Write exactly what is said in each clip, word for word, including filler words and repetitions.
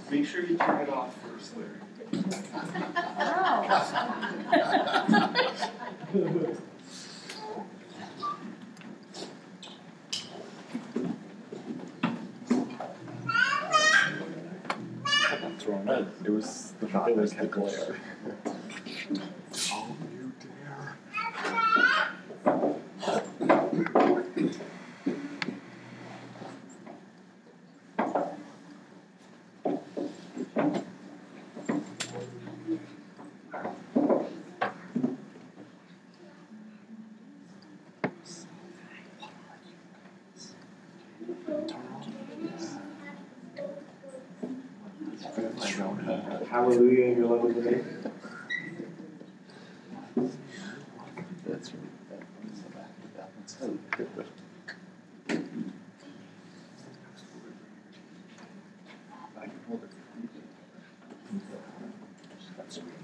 Make sure you turn it off first, Larry. I'm throwing it. It was the it was the glare. Oh, you dare. Hallelujah in your love of the day. That's right. That's the back of that. That's so good. I can hold it. That's really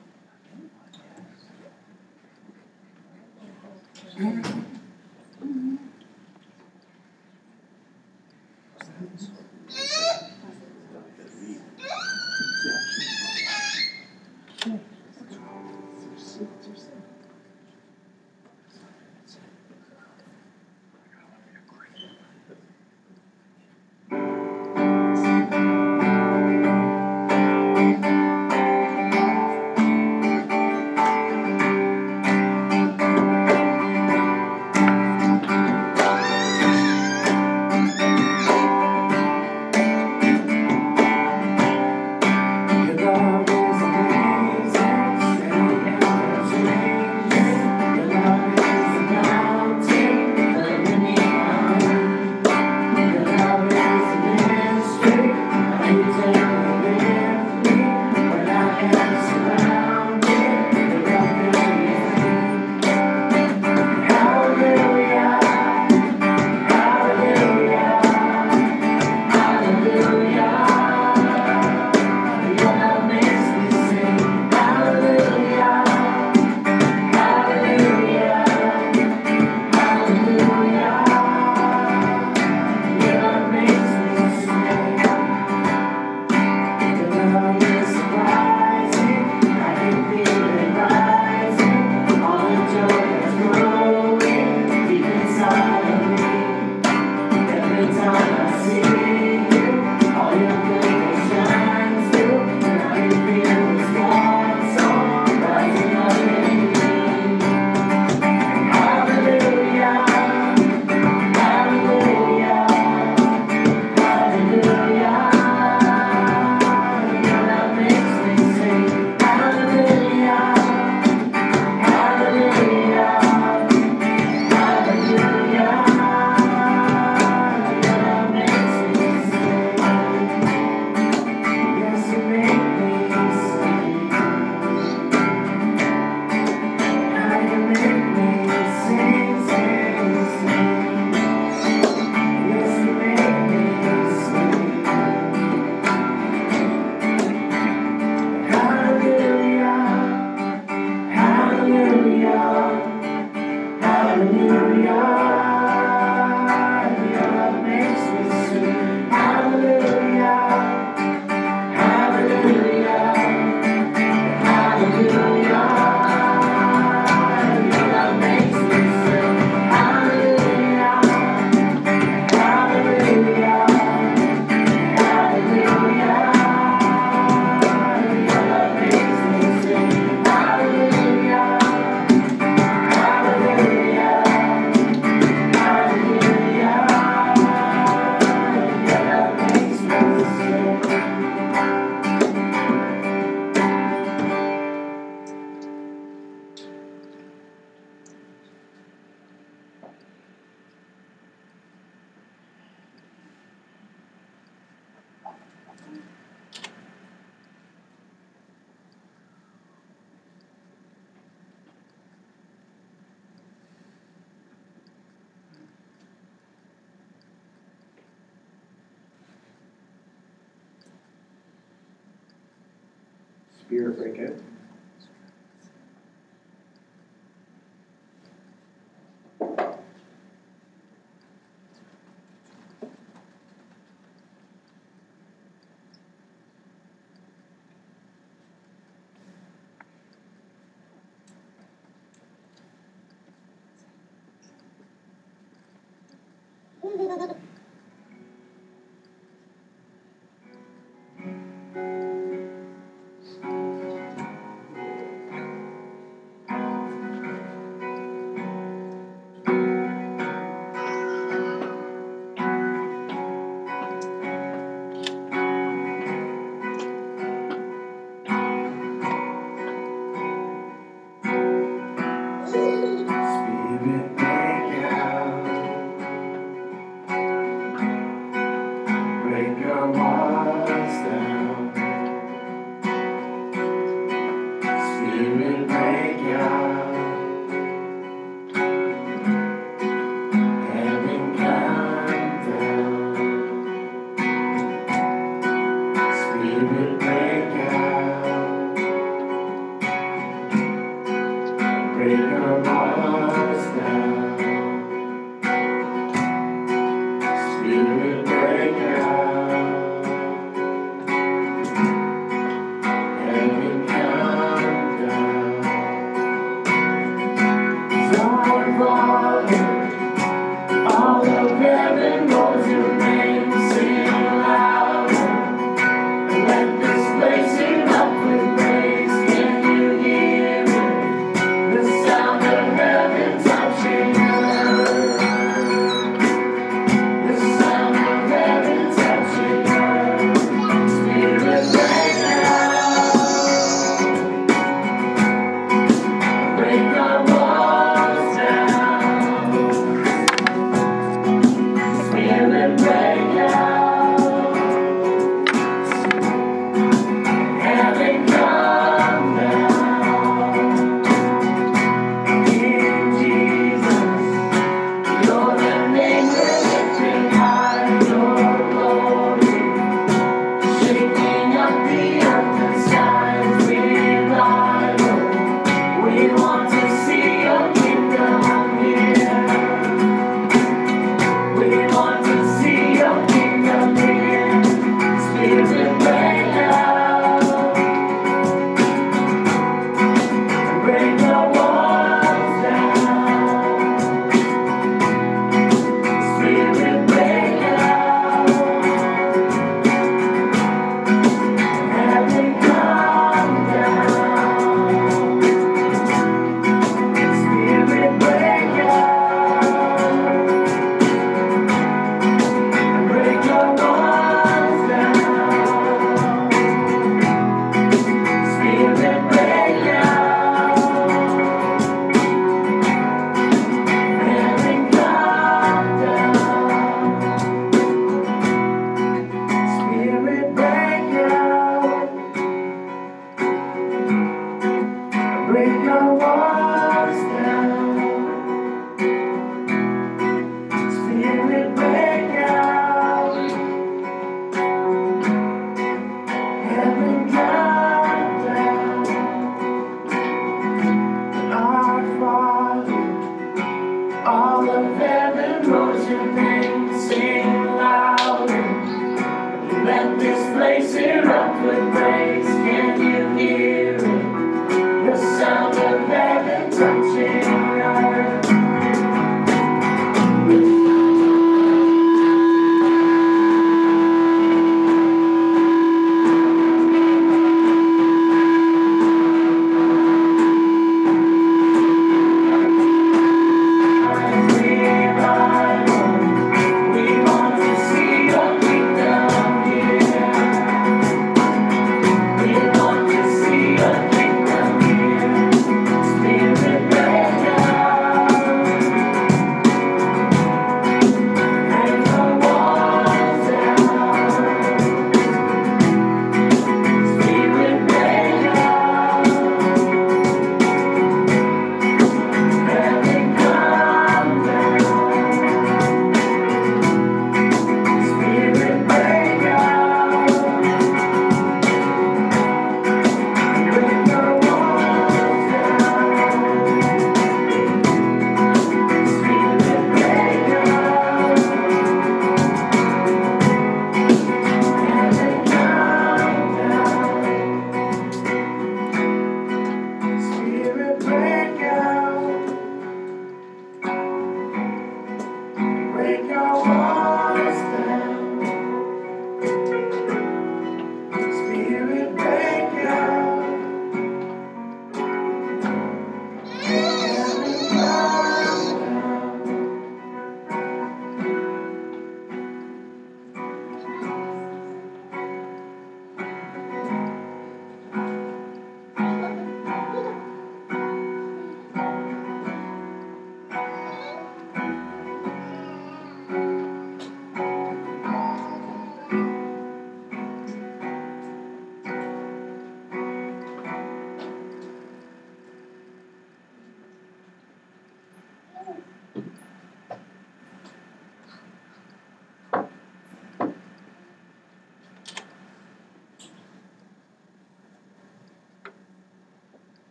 Spirit break out. Spirit, break out.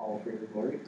all for your glory.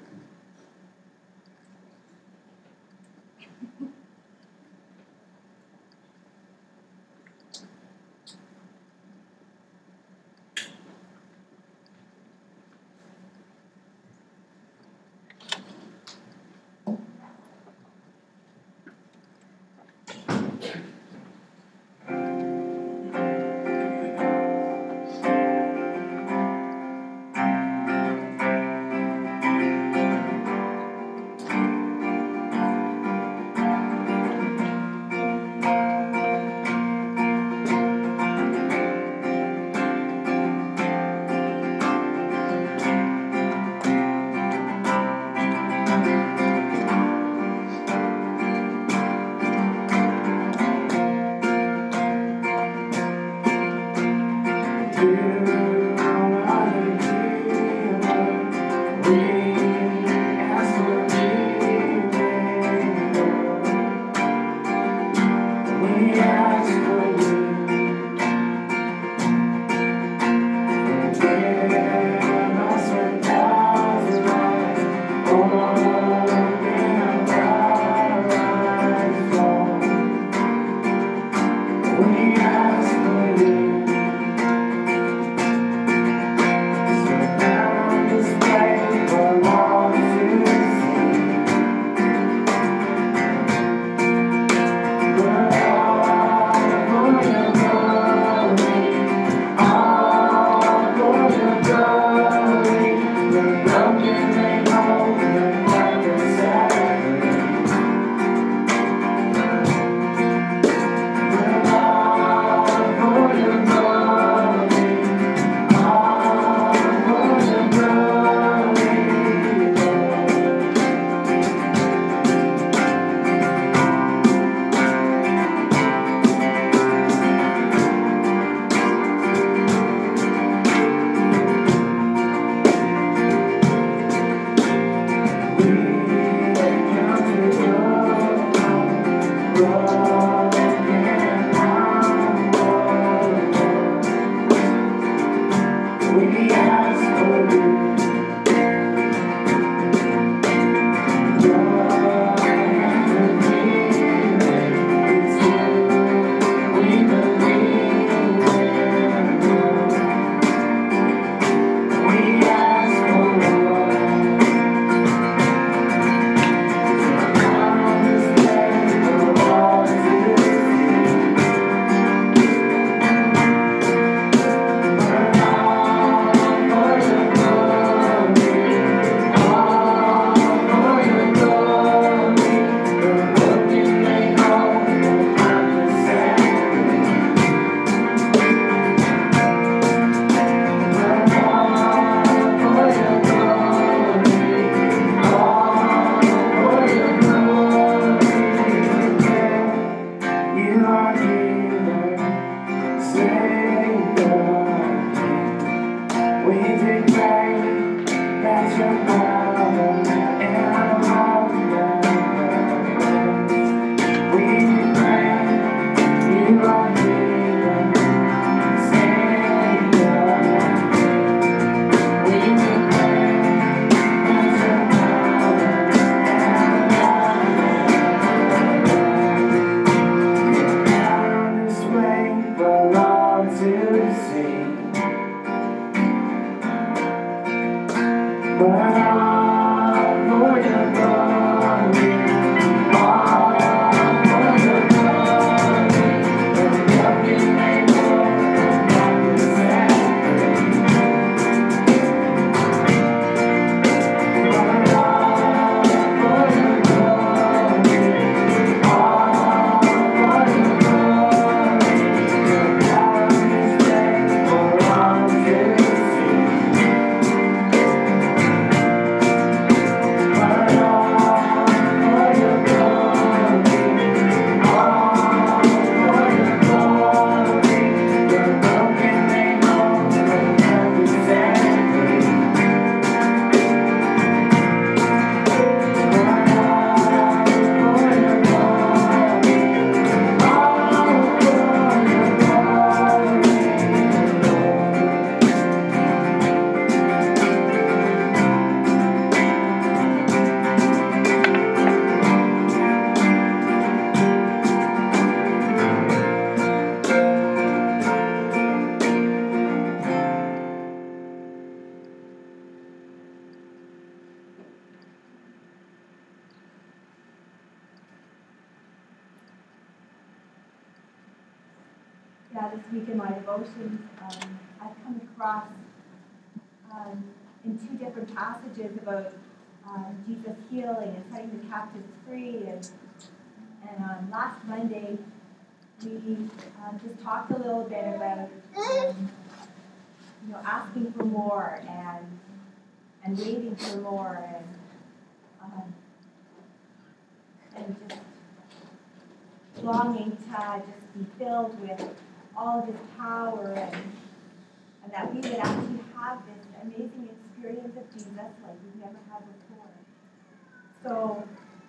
yeah, this week in my devotions, um, I've come across um, in two different passages about um, Jesus healing and setting the captives free. And, and um, last Monday, we um, just talked a little bit about um, you know, asking for more and and waiting for more and um, and just longing to just be filled with all of His power and and that we would actually have this amazing experience of Jesus like we've never had before. So,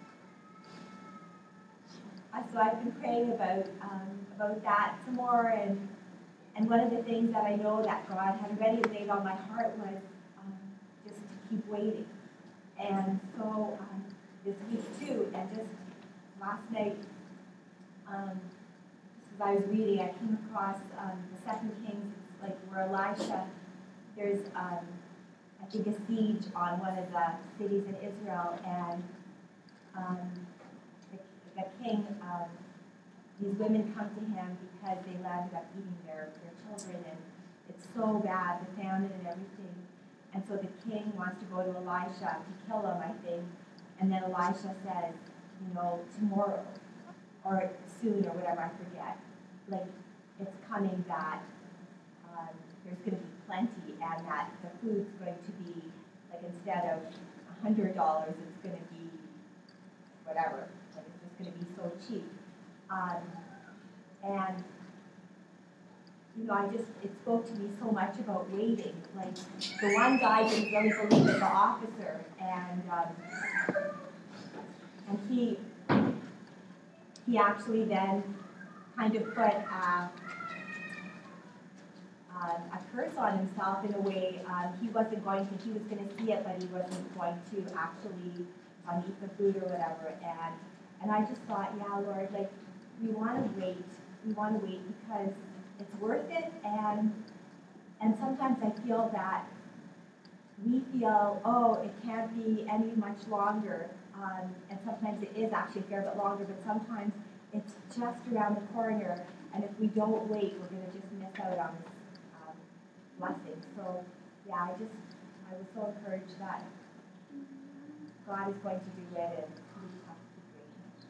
uh, so I've been praying about um, about that some more, and and one of the things that I know that God had already laid on my heart was um, just to keep waiting. And so um, this week too, and just last night, um, just as I was reading, I came across um, the Second Kings, like where Elisha, there's um, I think a siege on one of the cities in Israel, and um, the, the king, um, these women come to him because they ended up eating their, their children, and it's so bad, the famine and everything. And so the king wants to go to Elisha to kill him, I think. And then Elisha says, you know, tomorrow or soon or whatever, I forget. Like, it's coming that um, there's going to be plenty and that the food's going to be, like, instead of one hundred dollars, it's going to be whatever. Like, it's just going to be so cheap. Um, and You know, I just, it spoke to me so much about waiting. Like, the one guy didn't really believe in the officer, and um, and he he actually then kind of put uh, uh, a curse on himself in a way. Um, he wasn't going to, he was going to see it, but he wasn't going to actually um, eat the food or whatever. And and I just thought, yeah, Lord, like, we want to wait. We want to wait because it's worth it, and and sometimes I feel that we feel, oh, it can't be any much longer, um, and sometimes it is actually a fair bit longer, but sometimes it's just around the corner, and if we don't wait, we're going to just miss out on this um, blessing. So, yeah, I just, I was so encouraged that God is going to do it, and we just have to keep waiting.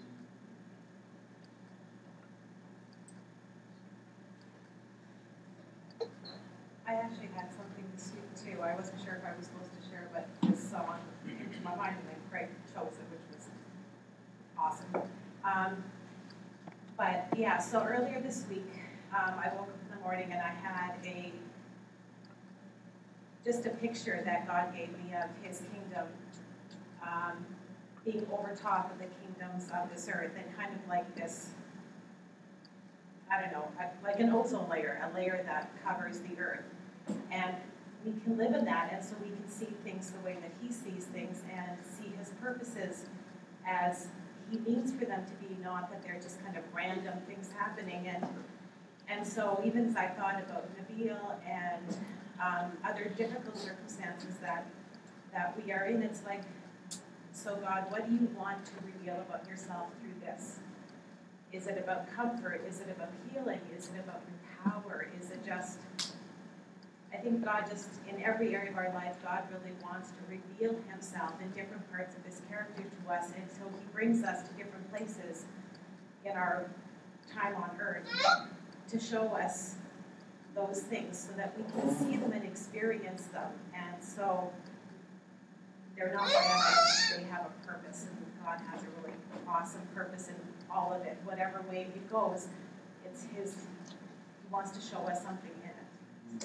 I actually had something this week too. I wasn't sure if I was supposed to share, but this song came to my mind and then Craig chose it, which was awesome. Um, but yeah, so earlier this week, um, I woke up in the morning and I had a just a picture that God gave me of His kingdom um, being over top of the kingdoms of this earth, and kind of like this, I don't know, like an ozone layer, a layer that covers the earth. And we can live in that, and so we can see things the way that He sees things and see His purposes as He means for them to be, not that they're just kind of random things happening. And and so even as I thought about Nabil and um, other difficult circumstances that that we are in, it's like, so God, what do you want to reveal about yourself through this? Is it about comfort? Is it about healing? Is it about your power? Is it just, I think God just, in every area of our life, God really wants to reveal Himself in different parts of His character to us, and so He brings us to different places in our time on earth to show us those things so that we can see them and experience them. And so they're not random, they have a purpose, and God has a really awesome purpose in all of it. Whatever way it goes, it's His, He wants to show us something in it.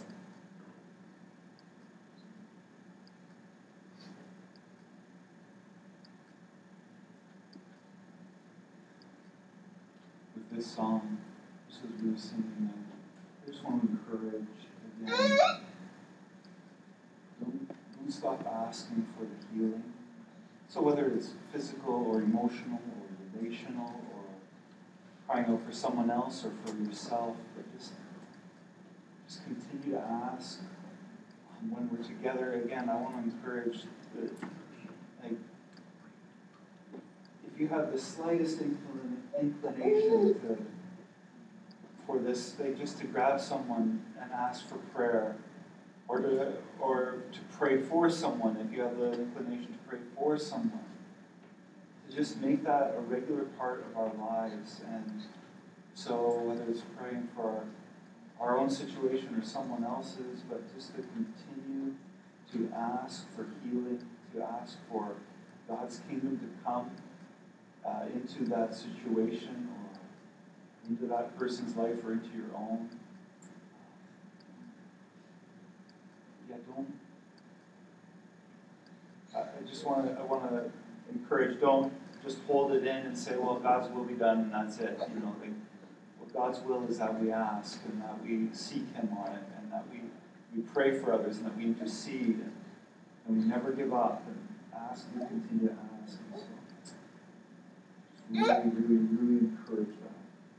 With this song, just as we were singing it, I just want to encourage again, don't, don't stop asking for the healing. So whether it's physical or emotional or relational or crying out for someone else or for yourself, but just, just continue to ask. Um, when we're together, again, I want to encourage that, like, if you have the slightest inclin- inclination to for this, like just to grab someone and ask for prayer, or to or to pray for someone if you have the inclination to pray for someone. To just make that a regular part of our lives, and so whether it's praying for our, our own situation or someone else's, but just to continue to ask for healing, to ask for God's kingdom to come uh, into that situation or into that person's life or into your own. Yeah, don't. I I just want to. I want to encourage. Don't just hold it in and say, "Well, God's will be done," and that's it. You know, like, well, God's will is that we ask and that we seek Him on it, and that we we pray for others, and that we intercede, and, and we never give up, and ask and continue to ask. And so, just really, really, really encourage that.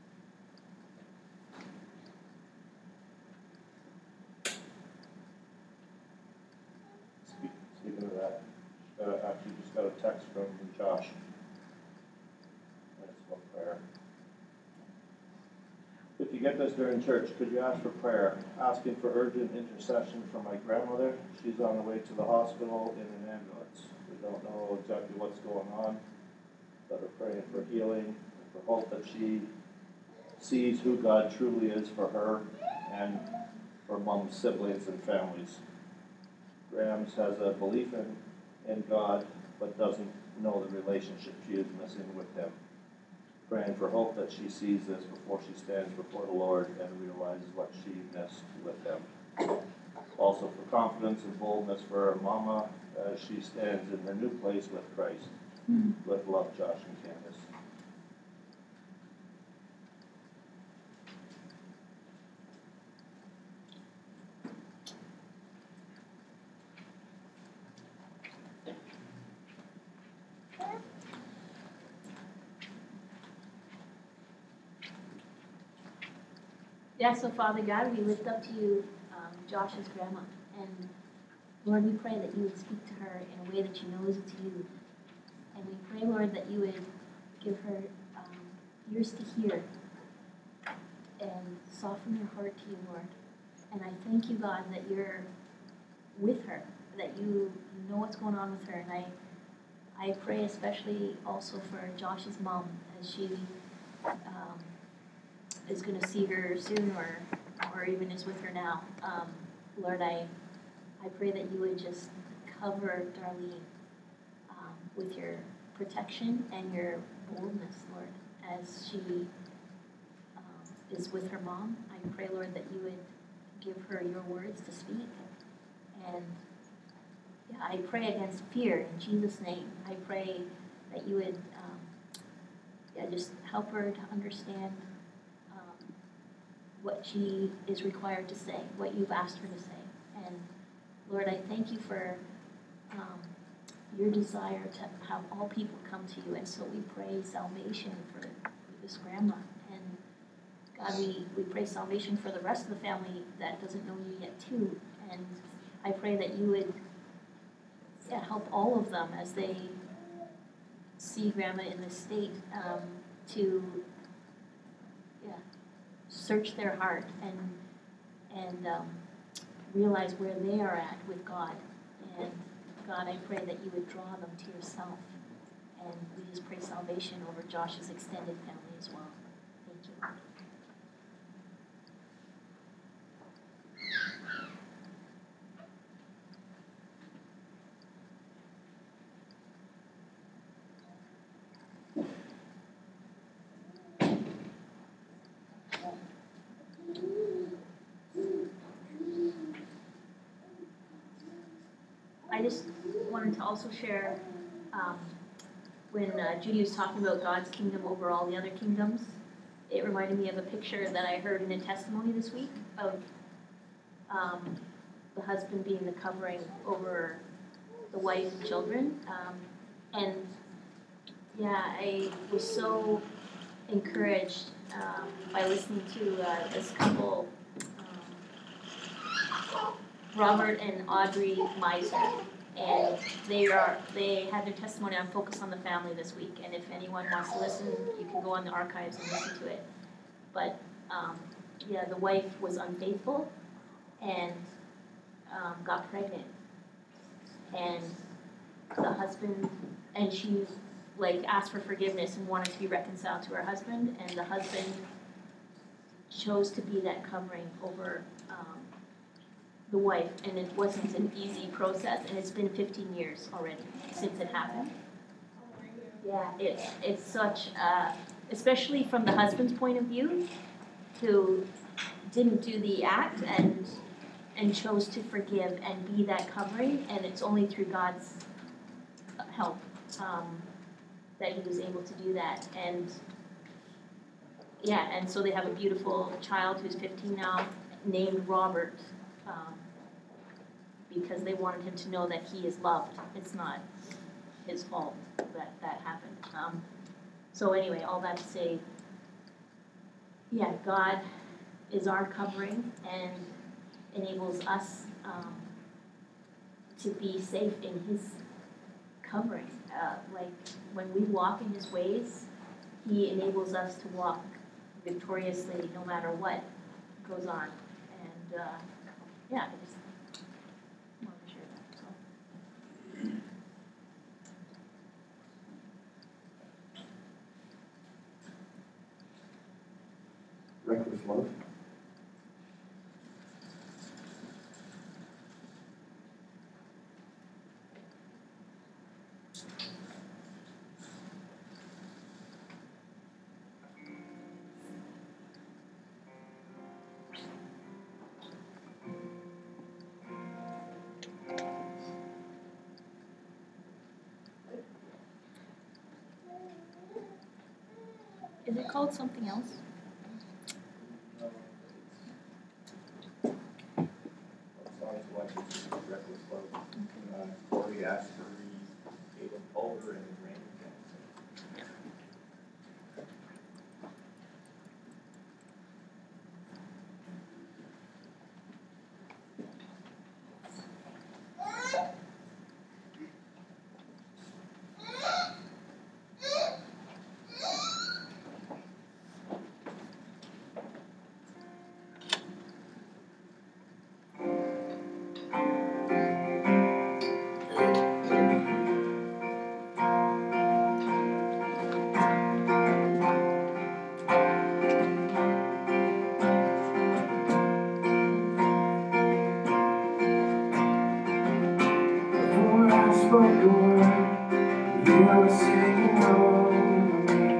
Speaking of that, uh, actually just got a text from Josh. That's about prayer. If you get this during church, could you ask for prayer? Asking for urgent intercession for my grandmother. She's on the way to the hospital in an ambulance. We don't know exactly what's going on, but we're praying for healing and for hope that she sees who God truly is for her and for Mom's siblings and families. Grams has a belief in, in God, but doesn't know the relationship she is missing with Him. Praying for hope that she sees this before she stands before the Lord and realizes what she missed with Him. Also for confidence and boldness for her mama as she stands in her new place with Christ. Mm-hmm. With love, Josh and Candace. Yeah, so Father God, we lift up to you um, Josh's grandma. And Lord, we pray that you would speak to her in a way that she knows it's you. And we pray, Lord, that you would give her um, ears to hear and soften her heart to you, Lord. And I thank you, God, that you're with her, that you, you know what's going on with her. And I, I pray especially also for Josh's mom as she um, is going to see her soon, or or even is with her now. Um, Lord, I I pray that you would just cover Darlene um, with your protection and your boldness, Lord, as she um, is with her mom. I pray, Lord, that you would give her your words to speak. And yeah, I pray against fear in Jesus' name. I pray that you would um, yeah, just help her to understand what she is required to say, what you've asked her to say. And Lord, I thank you for um, your desire to have all people come to you. And so we pray salvation for this grandma. And God, we, we pray salvation for the rest of the family that doesn't know you yet too. And I pray that you would yeah, help all of them as they see grandma in this state um, to yeah, search their heart and and um, realize where they are at with God. And God, I pray that you would draw them to yourself. And we just pray salvation over Josh's extended family as well. Thank you, Lord. I just wanted to also share um, when uh, Judy was talking about God's kingdom over all the other kingdoms, it reminded me of a picture that I heard in a testimony this week of um, the husband being the covering over the wife and children. Um, and yeah, I was so encouraged um, by listening to uh, this couple, um, Robert and Audrey Meisner, and they are they had their testimony on Focus on the Family this week. And if anyone wants to listen, you can go on the archives and listen to it. But um, yeah, the wife was unfaithful and um, got pregnant. And the husband, and she like asked for forgiveness and wanted to be reconciled to her husband, and the husband chose to be that covering over um, the wife, and it wasn't an easy process, and it's been fifteen years already since it happened. Yeah, it's it's such, uh, especially from the husband's point of view, who didn't do the act and and chose to forgive and be that covering, and it's only through God's help um, that he was able to do that. And yeah, and so they have a beautiful child who's fifteen now, named Robert, um, because they wanted him to know that he is loved. It's not his fault that that happened. Um, so anyway, all that to say, yeah, God is our covering and enables us um, to be safe in his covering. Uh, like when we walk in his ways, he enables us to walk victoriously no matter what goes on. And uh, yeah, I just wanted to share that. So. Reckless love. Is it called something else? Reckless love. Uh, Corey Asbury, Caleb Culver, and Randy Johnson. Spoke a word, you were singing over me.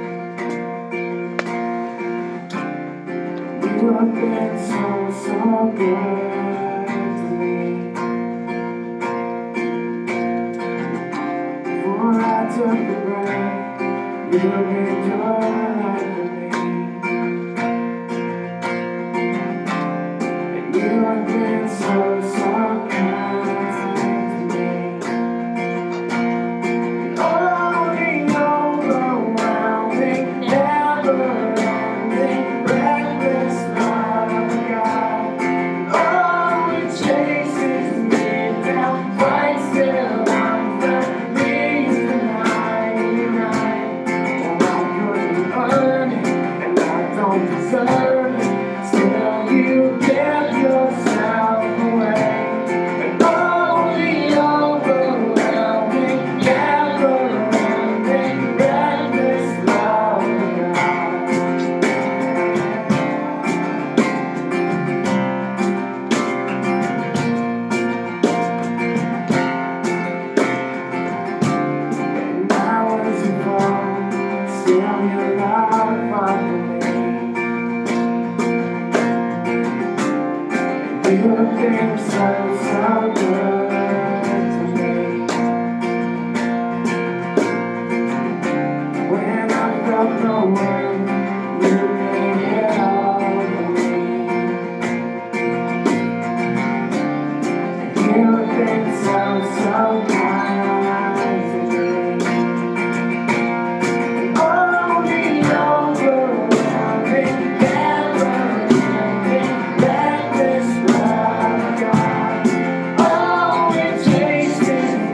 You have been so, so good to me. Before I took a breath, you have been good for me. And you have been so, so kind to me.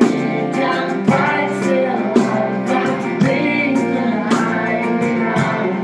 Now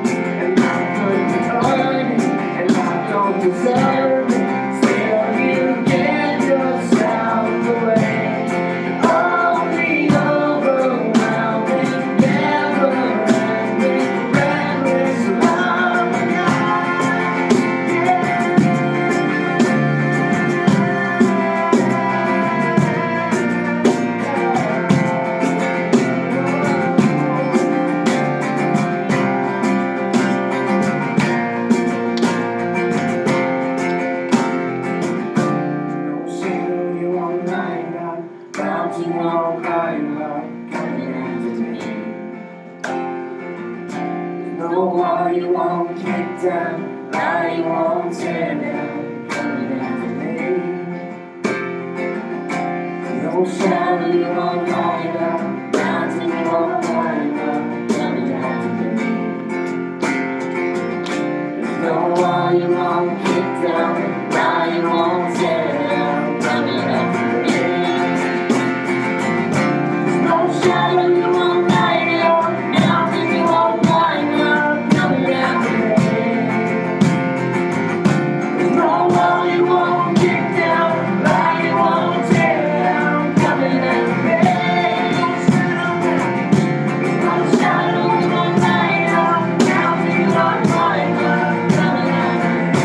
wall you won't kick down, lie you won't tear down, coming after me. No shadow you won't light up, mountain you won't climb up, coming after me. There's no wall you won't kick down, lie you won't tear down, coming after me. There's no shadow you won't light up, mountain you won't climb up, coming after me. There's no wall you won't kick down, lie you won't tear down, coming after me. There's no shadow you won't light up, mountain you won't climb up, coming after me.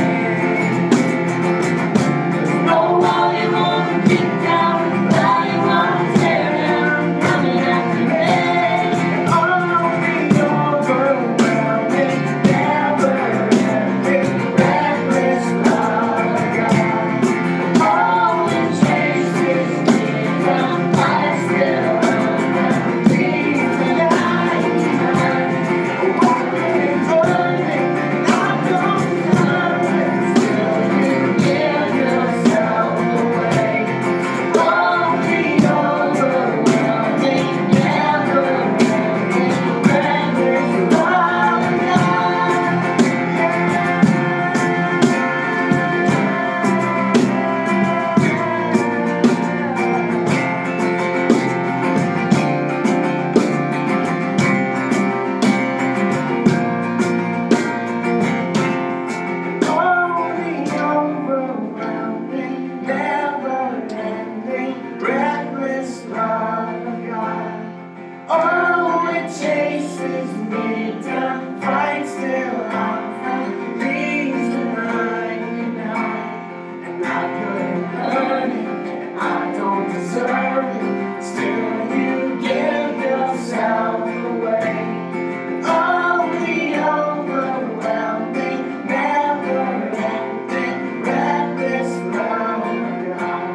There's no wall you won't kick down, lie you won't tear down, coming after me. All the overwhelming, never-ending, reckless love of God. All it chases me down, I still run down, leave the night behind. Burning, burning, not gonna turn, still you give yourself away. All the overwhelming, never-ending, reckless love of God. All the overwhelming, never-ending, reckless love of God. Oh, it chases me down, fights till I'm found, leaves the ninety-nine. And I couldn't earn it, and I don't deserve it, still you give yourself away. All the overwhelming, never-ending, reckless love of God.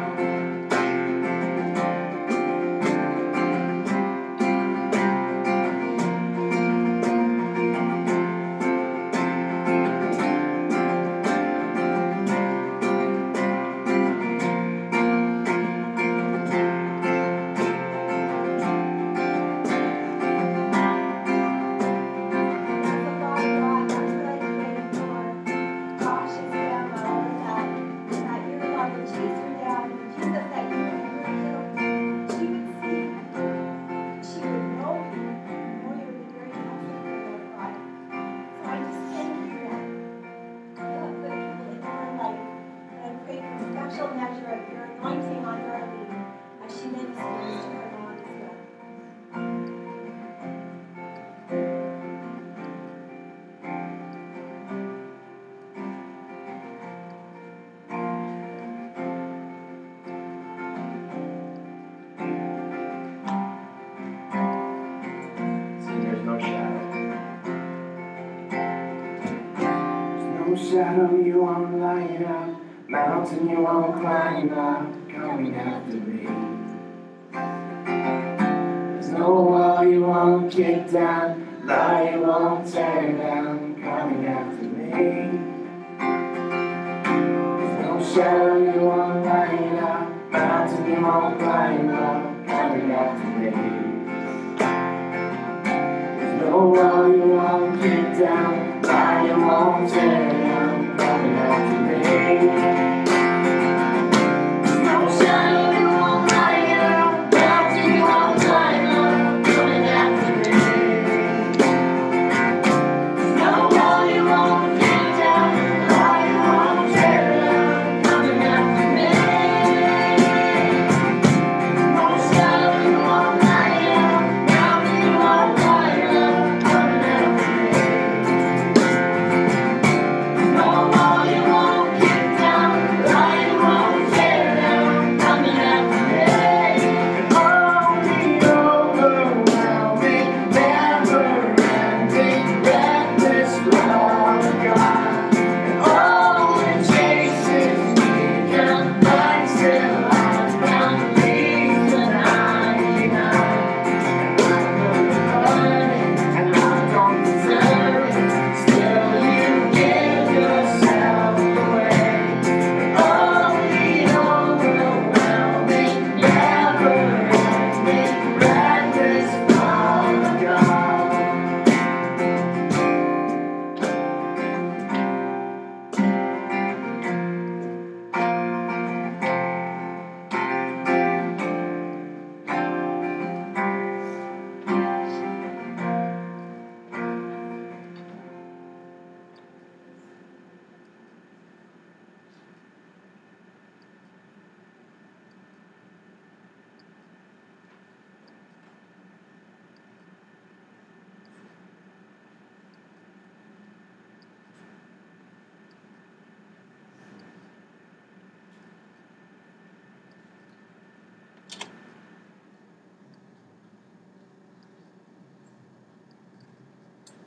Special measure of your anointing on Darlene as she ministers to her mom as well. See, there's no shadow. There's no shadow you won't light up, mountain you won't climb up, coming after me. There's no wall you won't kick down, lie you won't tear down, coming after me. There's no shadow you won't light up, mountain you won't climb up, coming after me. There's no wall you won't kick down, lie you won't tear down, coming after me. There's no shadow you won't light up, mountain you won't climb up, coming after me. There's no wall you won't kick down, lie you won't tear down, coming after me. No shadow you won't light up, mountain you won't climb up, coming after me. No wall you won't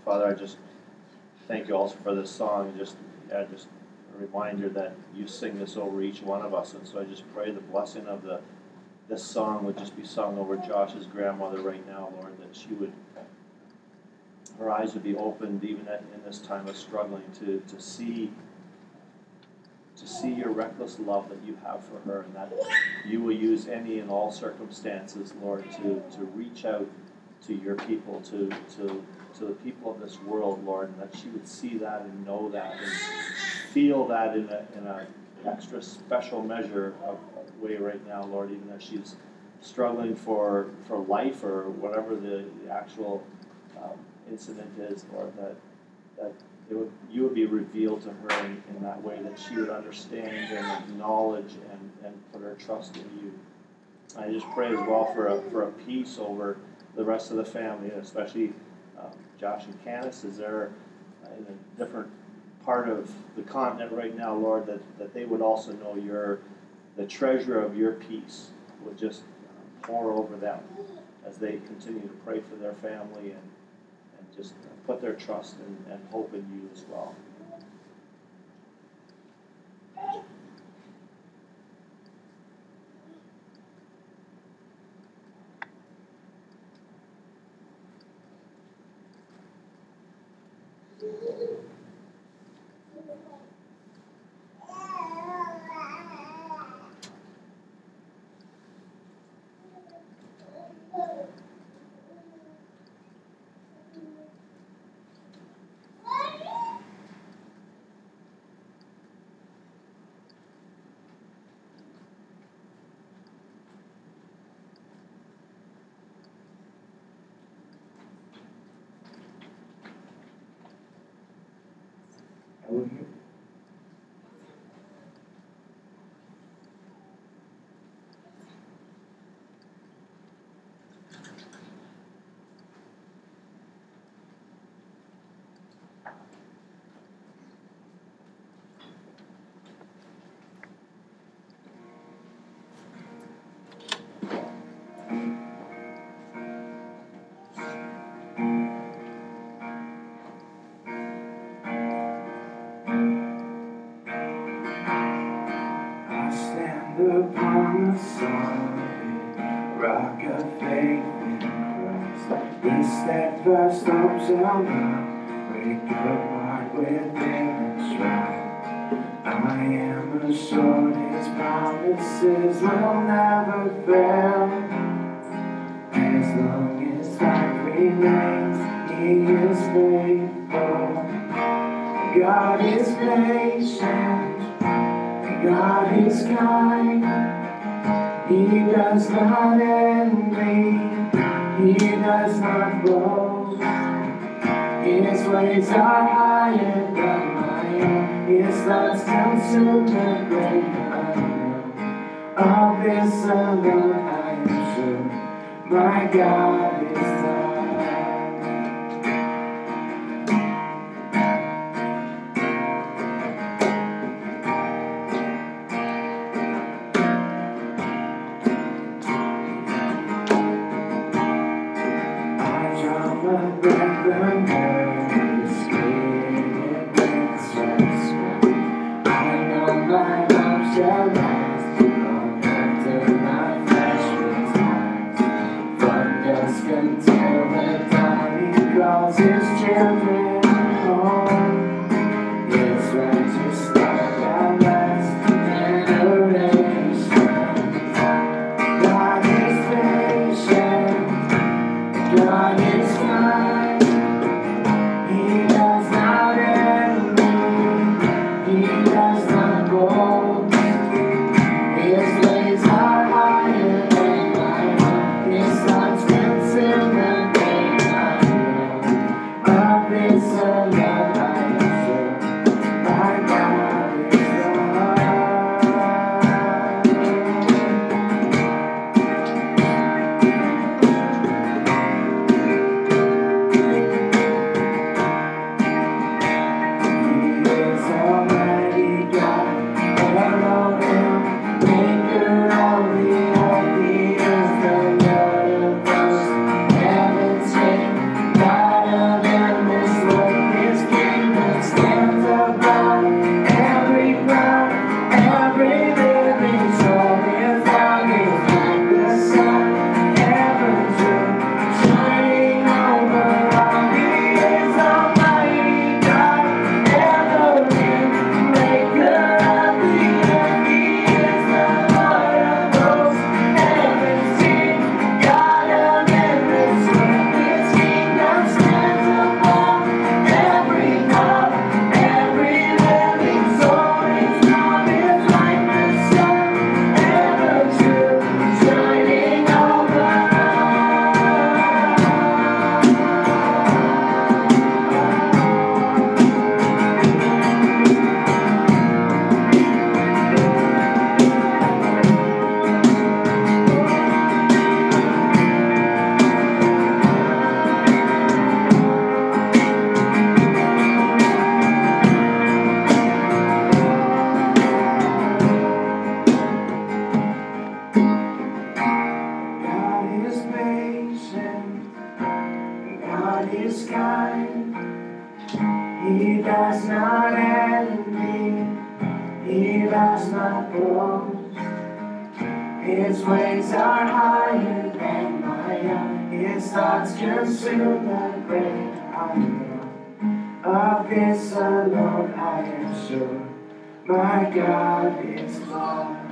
Father, I just thank you also for this song. Just, yeah, just a reminder that you sing this over each one of us. And so I just pray the blessing of the this song would just be sung over Josh's grandmother right now, Lord, that she would, her eyes would be opened even at, in this time of struggling to, to see to see your reckless love that you have for her, and that you will use any and all circumstances, Lord, to, to reach out to your people, to, to, to the people of this world, Lord, and that she would see that and know that and feel that in a, in a extra special measure of, of way right now, Lord, even as she's struggling for, for life or whatever the, the actual um, incident is, Lord, that, that it would, you would be revealed to her in, in that way, that she would understand and acknowledge and, and put her trust in you. I just pray as well for a, for a peace over the rest of the family, and especially um, Josh and Candace, is there uh, in a different part of the continent right now, Lord, that, that they would also know your, the treasure of your peace would just uh, pour over them as they continue to pray for their family and, and just uh, put their trust and, and hope in you as well. Elohim. Upon the solid rock of faith in Christ, the steadfast hopes shall not break apart within us right. I am assured His promises will never fail. As long as life remains, He is faithful. God is patient. God is kind, He does not envy, He does not boast. His ways are higher than my own, His thoughts consume great I know. Of this alone I am sure, my God is God. From dusk He does not envy, he does not boast. His ways are higher than my own. His thoughts consume the great unknown. Of this alone I am sure, my God is love.